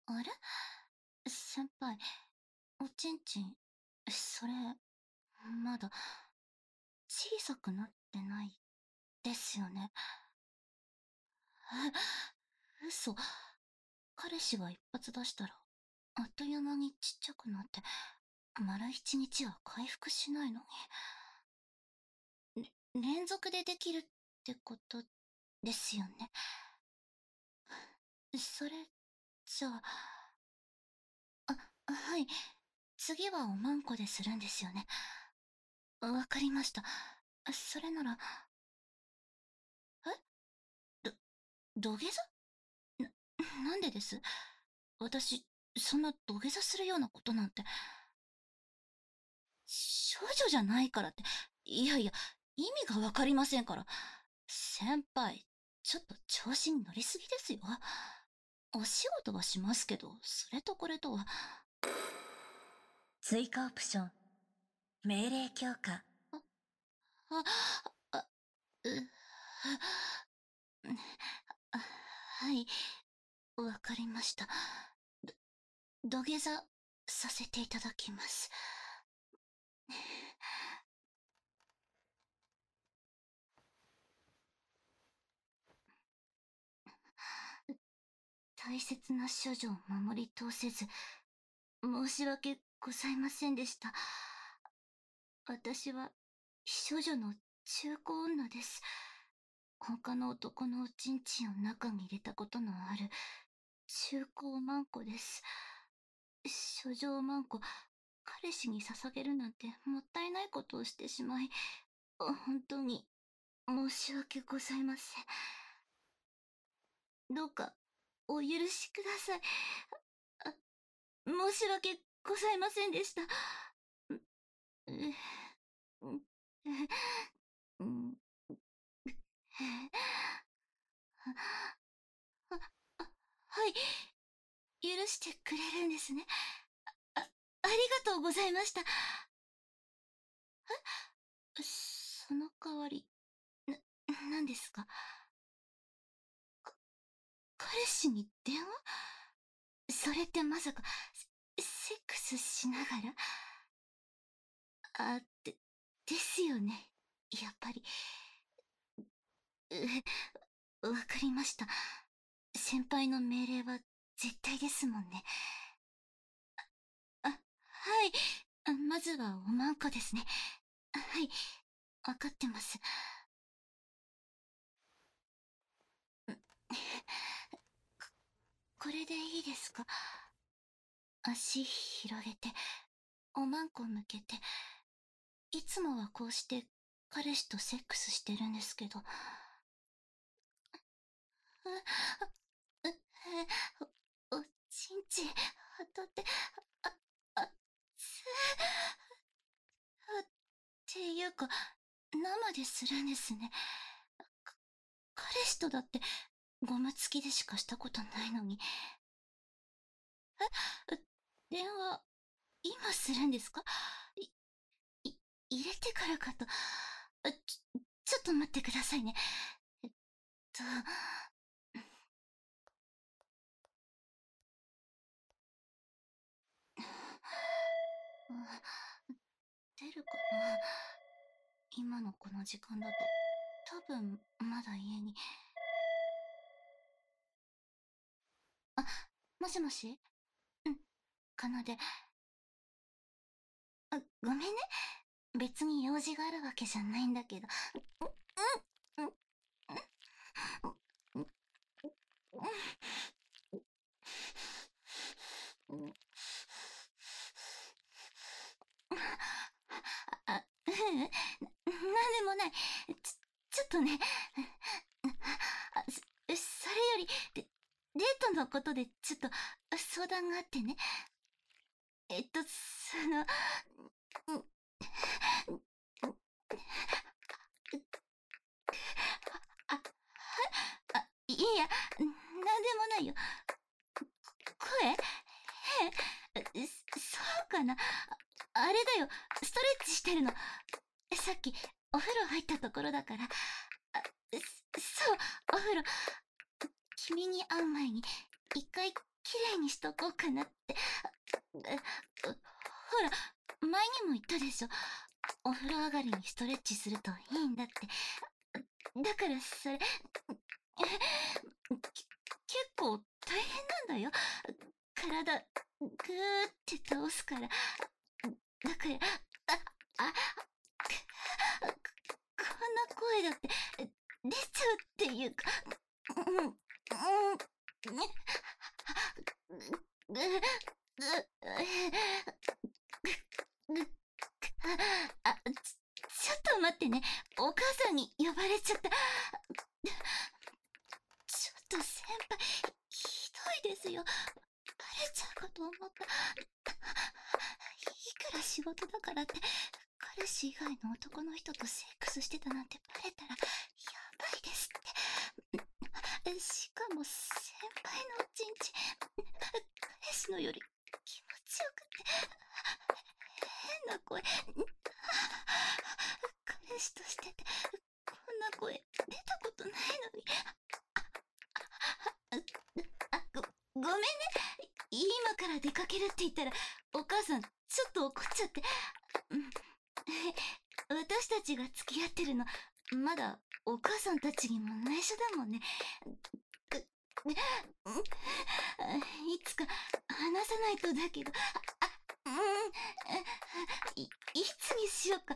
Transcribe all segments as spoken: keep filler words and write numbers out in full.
あれ先輩、おちんちん、それ、まだ、小さくなってないですよね。え、嘘。彼氏が一発出したら、あっという間にちっちゃくなって、丸一日は回復しないのに。れ連続でできるってことですよね。それ、じゃあ、あ、はい。次はおまんこでするんですよね。わかりました。それなら、えど、土下座な、なんでです？私、そんな土下座するようなことなんて。少女じゃないからって、いやいや、意味がわかりませんから。先輩、ちょっと調子に乗りすぎですよ。お仕事はしますけど、それとこれとは。 追加オプション、命令強化。 あ、あ、う、あ、はい、わかりました。ど、土下座させていただきます。大切な処女を守り通せず、申し訳ございませんでした。私は、処女の中古女です。他の男のおちんちんを中に入れたことのある、中古おまんこです。処女おまんこ、彼氏に捧げるなんてもったいないことをしてしまい、本当に申し訳ございません。どうか、お許しください。あ、申し訳ございませんでした。う、う、う、うん、あ、あ、はい、許してくれるんですね。あ、ありがとうございました。え、その代わり、な、何ですか？か、彼氏に電話？それってまさか、セセックスしながら？あ、で、ですよね。やっぱり。う、わかりました。先輩の命令は絶対ですもんね。あ、はい。あ、まずはおまんこですね。はい。わかってます。これでいいですか？足広げて、おまんこ向けて。いつもはこうして彼氏とセックスしてるんですけど。う、う、お、おちんちん当たって、あ、あ、つ、あ、っていうか、生でするんですね。か、彼氏とだってゴム付きでしかしたことないのに。え、う、電話、今するんですか？い、い、入れてからかと。あ、ちょ、ちょっと待ってくださいね。えっと、出るかな？今のこの時間だと、多分、まだ家に。あ、もしもし？うん、かなで。あ、ごめんね。別に用事があるわけじゃないんだけど。うん、うん、うん、うん、うん。あ、ううん、なんでもない。ち、ちょっとね。あ、そ、それより、デ、デートのことでちょっと相談があってね。えっと、その、うん、あ、あ、いや、なんでもないよ。声変？そうかな？あれだよ、ストレッチしてるの。さっき、お風呂入ったところだから。あ、そう、お風呂。君に会う前に、一回きれいにしとこうかなって。ほら、前にも言ったでしょ。お風呂上がりにストレッチするといいんだって。だからそれ、結構大変なんだよ。体、ぐーって倒すから。だから、あ、あ、こんな声だって出ちゃうっていうか、うん、うん、ぐ、ぐ、ぐ、あ、ち、ちょっと待ってね。お母さんに呼ばれちゃった。ちょっと先輩、ひどいですよ。バレちゃうかと思った。いくら仕事だからって、彼氏以外の男の人とセックスしてたなんてバレたら、やばいですって。しかも先輩のおちんち、彼氏のより気持ちよくて、変な声。彼氏としてて、こんな声出たことないのに。あ、ご、ごめんね。今から出かけるって言ったら、お母さんちょっと怒っちゃって。私たちが付き合ってるの、まだお母さんたちにも内緒だもんね。いつか話さないとだけど、あ、うん、い、いつにしようか。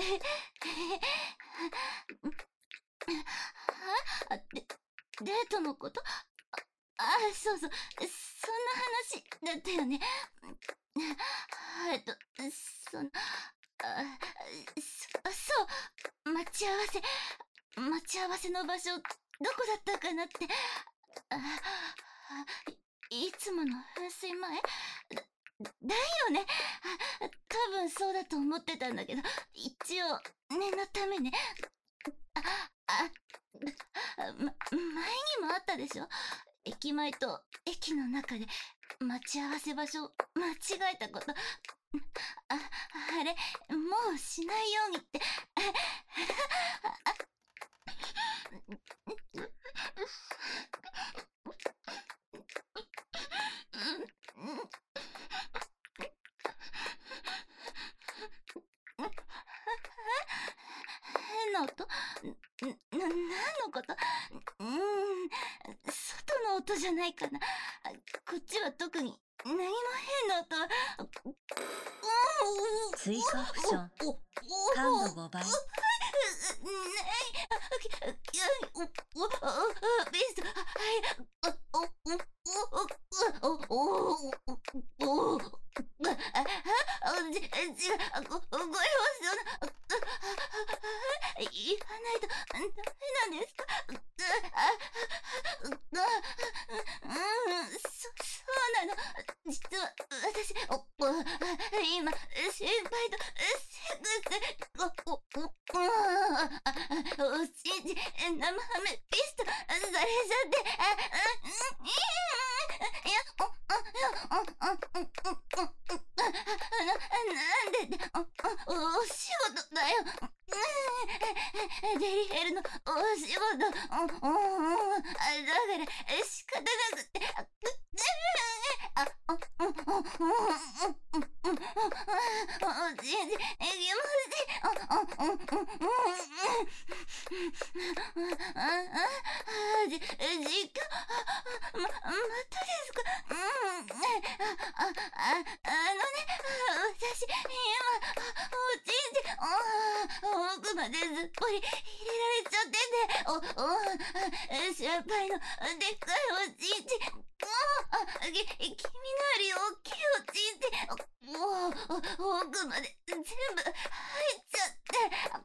あ、で、デートのこと？あ、そうそう、そんな話だったよね。えっと、その、あ、そ、そう、待ち合わせ、待ち合わせの場所、どこだったかなって。あ、いつもの噴水前？だ、だよね。多分そうだと思ってたんだけど、一応、念のためね。あ、あ、ま、前にもあったでしょ？駅前と駅の中で待ち合わせ場所間違えたこと。あ、あれ、もうしないようにって。変な音？な、何のこと？うーん、外の音じゃないかな。こっちは特に何も変な音は。 追加オプション感度ごばい。 ビースト、はい、お、お、お、お、お、お、お、あ、あ、じ、じ、ご、ご用意を、言わないとダメなんですか？あ、うん、そ、そうなの。実は私、お、お、今、先輩とセックス、お、お、お、お、おちんち、生ハメピストされちゃって、あ、うん、いや、お、お、お、お、お、お、お、な、なんで、お、お、お仕事だよ。デリヘルのお仕事、お、お、お、だから仕方なくて、あ、お、お、お、お、お、お、お、ちんち、えぎまし、お、お、お、お、お、あ、あ、じ、実況、ま、またですか？うん、あ、あ、あのね、私、今、おちんち、お、奥までずっぽり入れられちゃってて、お、お、先輩のでっかいおちんち、お、あ、き、君のより大きいおちんち、お、お、奥まで全部入っちゃって、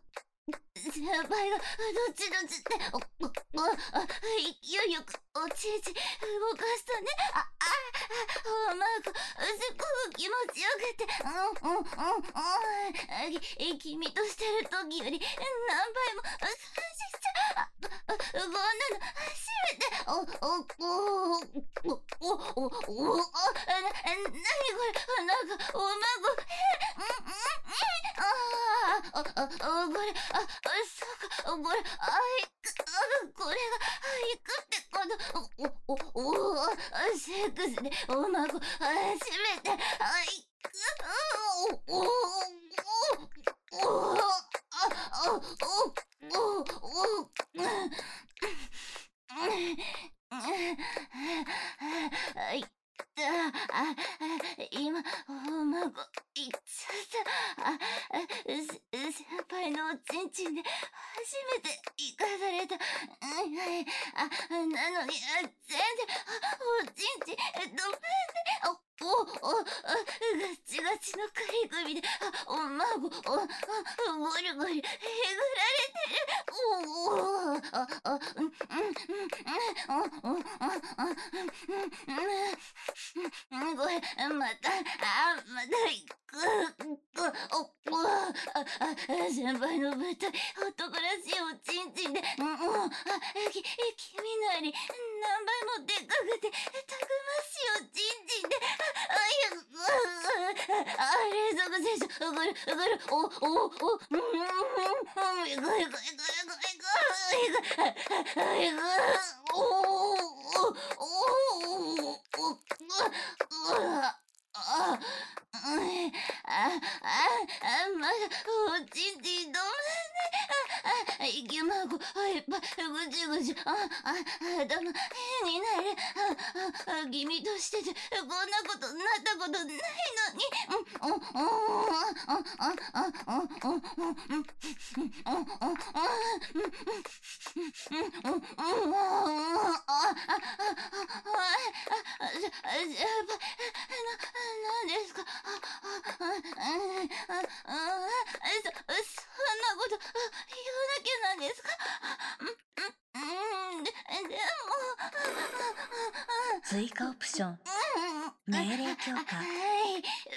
先輩がどっちどっちって、お、お、お、勢いよくおちんち動かすとね、あ、あ、おまご、すっごく気持ちよくて、うん、うん、うん、うん、き、君としてる時より何倍も感心しちゃう。あ、こんなの初めて、お、お、お、お、お、お、お、お、な、なにこれ、なんか、おまご、え、うん、うん、ああ、あ、あ、これ、あ、そうか、これ、あ、いく、あ、これが、いくってこと、お、お、お、お、 セックスでお孫初めて、あい、お、お、お、お、あ、あ、お、お、お、あ、いった、あ、今、お孫、いっちゃった、あ、せ先輩のおちんちんで初めて生かされた、うんはい、あ、なのに、あ、全然、あおちんちん、ごめんね、お、お、お、あ、ガチガチのくり首で、あ、お孫、お、あ、ゴリゴリ、えぐられてる、お、お、あ、あ、うん、うん、うん、お、お、あ、あ、うん、うん、これ、また、あ、また、く、く、お、お、あ、あ、先輩の舞台、男らしいおちんちんで、うん、うん、あ、き、君のより何倍もでかくて、たくましいおちんちんで、あ、いや、うわ、あ、冷蔵庫選手、ぐる、ぐる、お、お、お、うん、うん、うん、ぐいぐいぐいぐいぐいぐい、ぐいぐい、お、お、お、お、お、うわ、あ、うん、あ、あ、あ、まだ、おちんちんどまんない。あ、あ、息まご、あ、いっぱい、ぐちゅぐちゅ、あ、あ、頭、変になる。あ、あ、君としてて、こんなことなったことないのに。うん、うん、うん、あ、あ、あ、あ、あ、うん、うん、うん、うん、うん、うん、うん、うん、うん、あ、あ、あ、あ、じゃ、じゃ、な、なんですか。あ、あ、あ、あ、あ、あ、そ、そんなこと言わなきゃなんですか。うん、うん、うん、で、でも、 追加オプション。命令強化。 はい、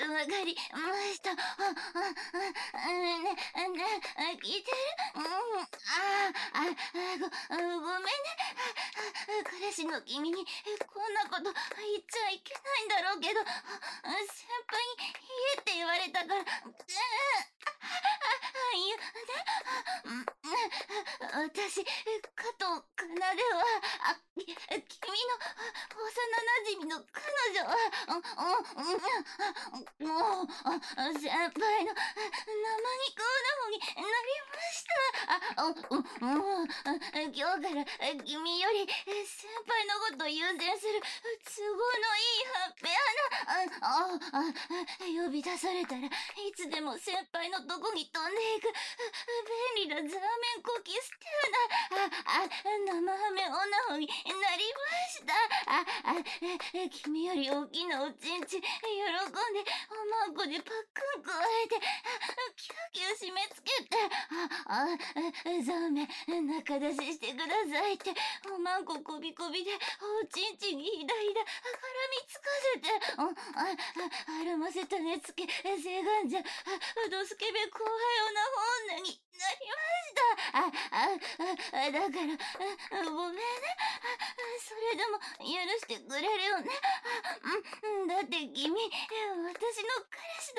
わかりました。あ、あ、あ、ね、ね、聞いてる？うん、あ、あ、ご、ごめんね。彼氏の君にこんなこと言っちゃいけないんだろうけど、先輩に言えって言われたから、うん、言うね。私、加藤かなでは、あ、き君の幼馴染の彼女は、うん、うん、もう、先輩の生肉女になりました。あ、うん、もう、今日から君より先輩のことを優先する都合のいいハッピーな、あ、あ、呼び出されたらいつでも先輩のとこに飛んでいく便利なザーメンコキステーな、あ、あ、生ハメ女王になりました。あ、あ、君より大きなおちんちん喜んでおまんこでパックン加えてキュキュ締め付けて、あ、あ、ザーメン中出ししてくださいっておまんここびこびでおちんちんにひだひだ絡みつかせて、あ、あ、あるませ種付け正眼じゃドスケベ後輩女になりました。あ、あ、あ、だからごめんね。それでも許してくれるよね。うん、だって君私の彼氏だ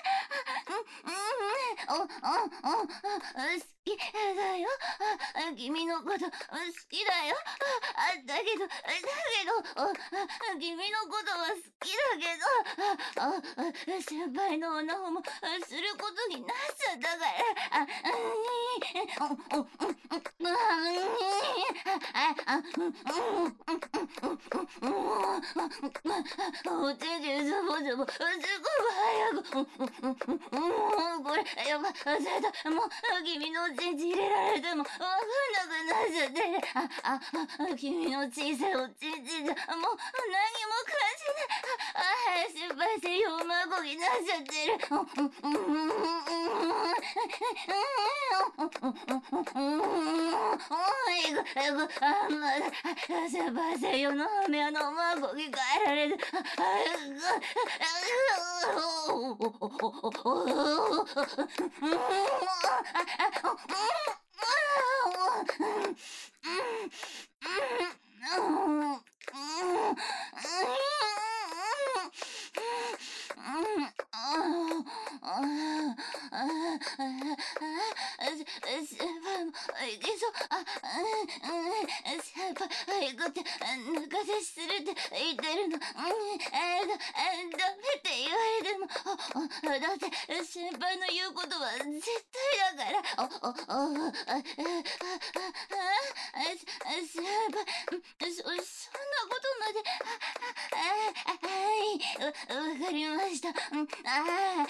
もんね。うん、うん、お、お、お、好きだよ。君のこと好きだよ。だけどだけど君のことは好きだけど、先輩のおなほもすることになっちゃったから、あ、うん、うん、うん、うん、おちんちんズボズボすごく早く、これやば忘れた。もう君のおちんちん入れられてもわかんなくなっちゃって、あ、あ、君の小さいおちんちんじゃもう何も感じない。あ、あ、心配してよまごになっちゃってる。えぐ、あ、まだ、先輩専用のハメ屋の孫に変えられる。先輩もいけそう。あ、先輩、行くって、抜かせするって言ってるの。うん、えー、だ、えー、ダメって言われても、あ、あ、だって、先輩の言うことは絶対だから、あ、あ、あ、あ、あ、あ、あ、あ、先輩、そ、そんなことまで、あ、あ、はい、わ、わかりました。うん、あ、あ、あ、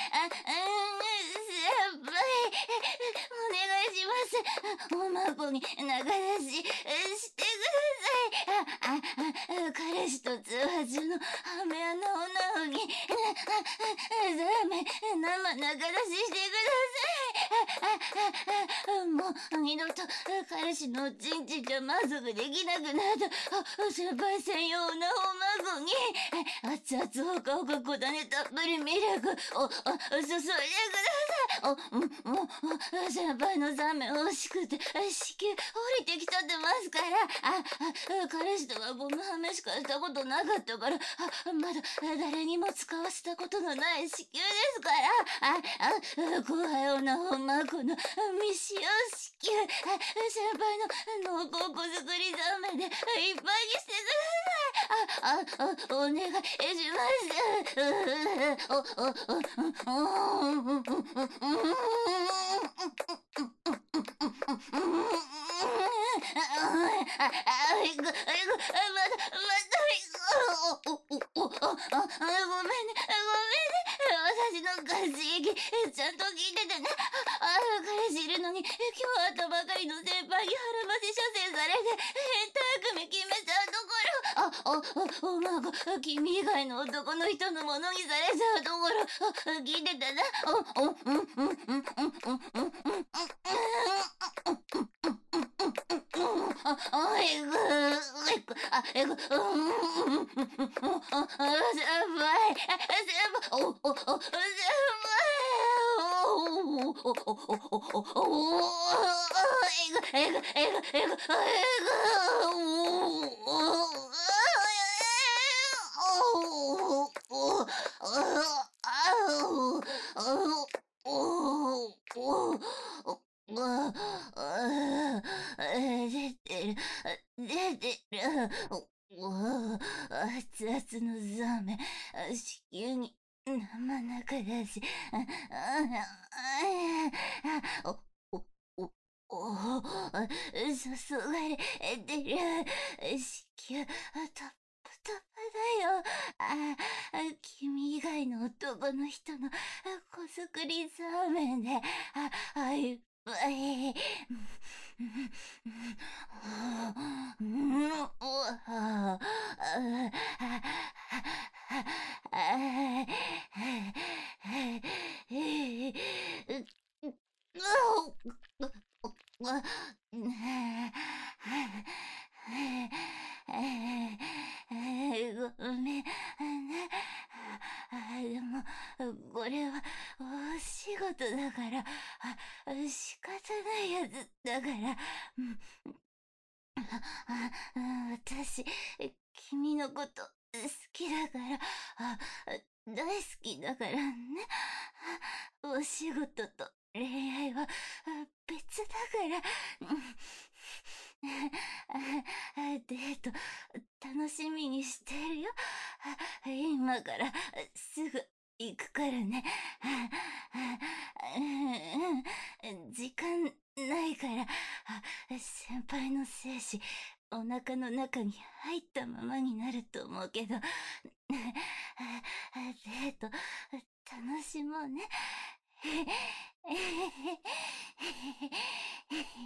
先輩、お願いします。おまこに仲出ししてください。あ、あ、あ、彼氏と通話中の雨穴女に、ダメ、生仲出ししてください。あ、あ、あ、もう二度と彼氏のちんちんが満足できなくなった先輩専用のおまこに、熱々ほかほか小種たっぷりミルクを、あ、注いでください。あ、うん、もう、先輩のザメ欲しくて、子宮降りてきちゃってますから、あ、あ、彼氏とはゴムはめしかしたことなかったから、あ、まだ誰にも使わせたことのない子宮ですから、あ、あ、怖いようなほんまこの未使用子宮、あ、先輩の濃厚子作りザメでいっぱいにしてください。あ、あ、あ、お願いします。お、お、お、お、私の活躍ちゃんと聞いててね。あ、彼氏いるのに今日会ったばかりの先輩に腹ませ射精されて変態組決めちゃうところ、あ、あ、おまご、君以外の男の人のものにされちゃうところ、聞いてたな。お、お、うん、うん、うん、うん、うん、うん、うん、あ、あ、えぐ、えぐ、あ、えぐ、うん、うん、うん、うん、あ、先輩、先輩、お、お、お、先輩、お、お、お、お、お、お、お、えぐ、えぐ、えぐ、えぐ、えぐ、お、お、出てる、出てる。おお、熱々のザメ、子宮に生中だし、お、お、お、お、注がれてる。子宮、たっぷたぷだよ。あ、君以外の男の人の子作りザメで、あ、あ、いっぱい。ごめんね。でも、これはお仕事だから、仕方ないやつだから、私、君のこと好きだから、大好きだからね。お仕事と恋愛は別だから。デート楽しみにしてるよ。今からすぐ行くからね。時間ないから、先輩の精子お腹の中に入ったままになると思うけど、デート楽しもうね。